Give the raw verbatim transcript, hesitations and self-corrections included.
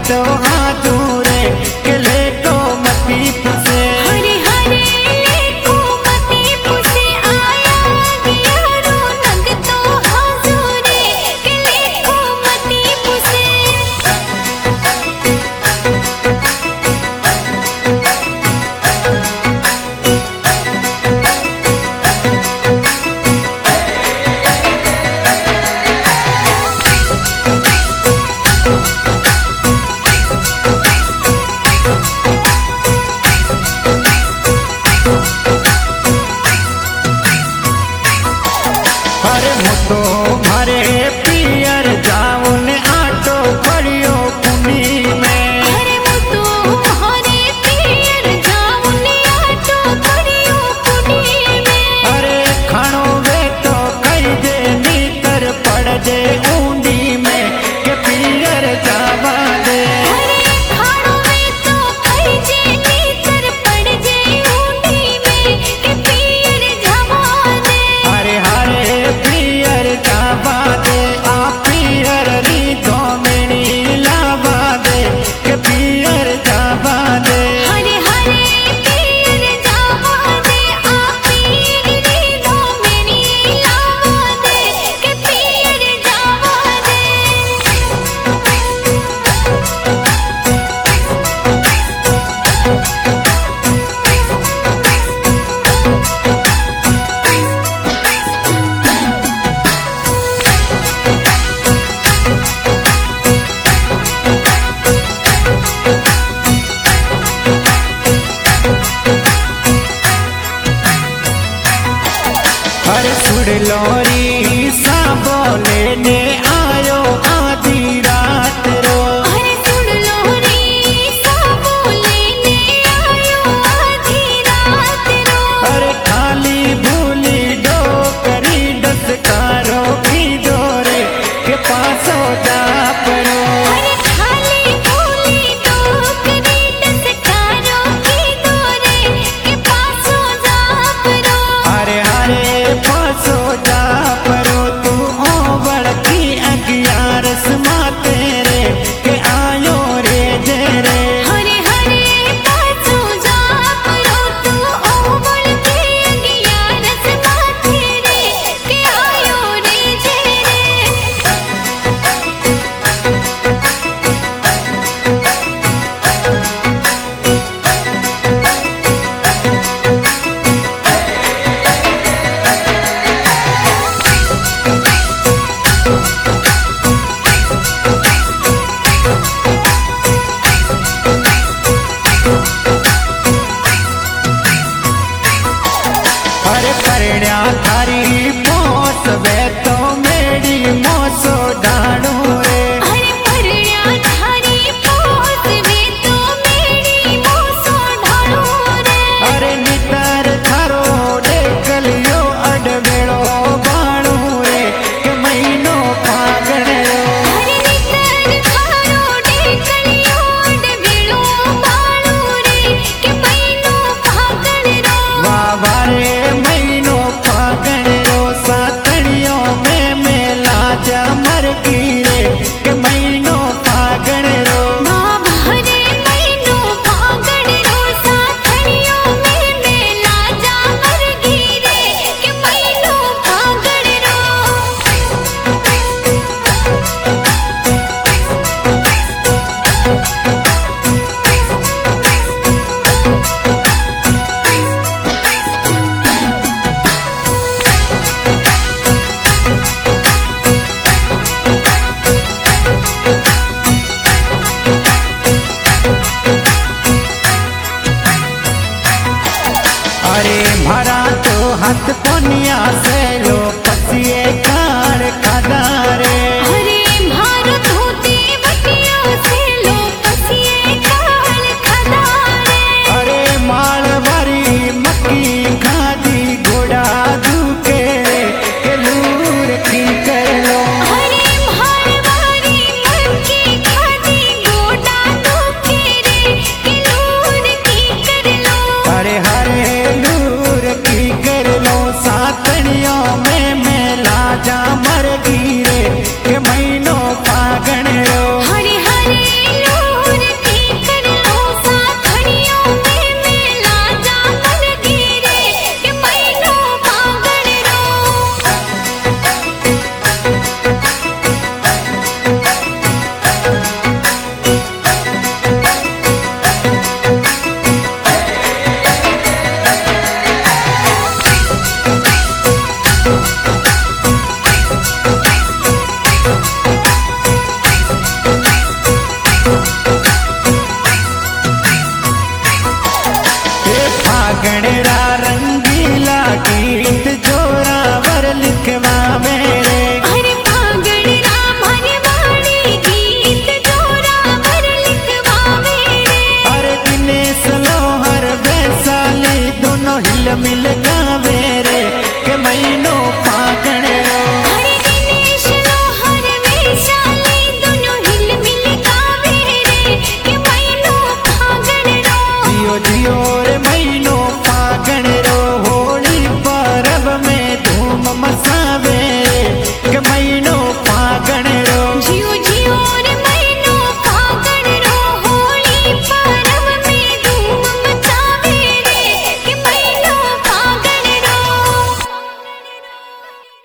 तो हाथू रे के ले को मती पुसे हरे हरे लेको मती पुसे आया गियारो नग तो हाथू रे के लेको मती पुसे अरे मोटो मारे पियर जाऊन आटो पड़ियो पुनी में अरे मुतो हरे पियर जाऊन आटो पड़ियो पुनी में अरे खानो वे तो कई दे नीतर पड़ दे ऊंडी में के पियर जावा दे अरे खाड़ो में तो कई जे नीतर पड़ जे ऊंडी में के पियर जावा दे अरे हरे पियर जावा दे आ पियर री दो मेरी लावा दे के पियर जावा दे हरे हरे पियर जावा दे आ पियर रे दो मेरी लावा दे के पियर जावा दे अरे सुड़ लोरी सा बोले ने आयो आधी रात रो अरे सुन लो रे साबो लेने आयो आधी रात रो अरे खाली भूली डोकरी डसकारो की डोरे के पासो जा परो अरे खाली भूली डोकरी डसकारो की डोरे के पासो जा परो अरे हरे पासो जा परो तू ओ बड़की अगियारस माते रे के आयो रे जे रे हरे हरे पासो जा परो तू ओ बड़के अगियारस माथे रे के आयो रे जे रे अरे परण्या थारी मोस वे तो मेरी मोसो डाणू रे अरे परण्या थारी पोस वे तो मेरी मोसो ढाळो रे अरे नितर थारो डेकलियो अडवेळो बाणू रे के महीनो फागण रो अरे नितर थारो डेकलियो अडवेळो बाळो रे के महीनो फागण रो वावारे महीनो फागण रो सातणियों में मेला जा मर रे के महीनो फागण रो मां भरे महीनो फागण रो साथणियों में मेला जा मरगी रे के महीनो फागण रो अरे भरा तो हाथ पोनिया से लो पसिए कार खादा रे हरे भारत होते बटिया से लो पसिए काल खदारे अरे माल भरी मक्की खादी घोड़ा दुके के लूर की कर लो हरे भारवारी मक्की खादी गोडा तो केरे के लूर की कर लो अरे हरे लूर की कर लो साथ मैनो फागण रो हर दिनेश रो हर वैशाली दोनों हिल मिल गावे रे के मैनो फागण रो जियो जियो रे मैनो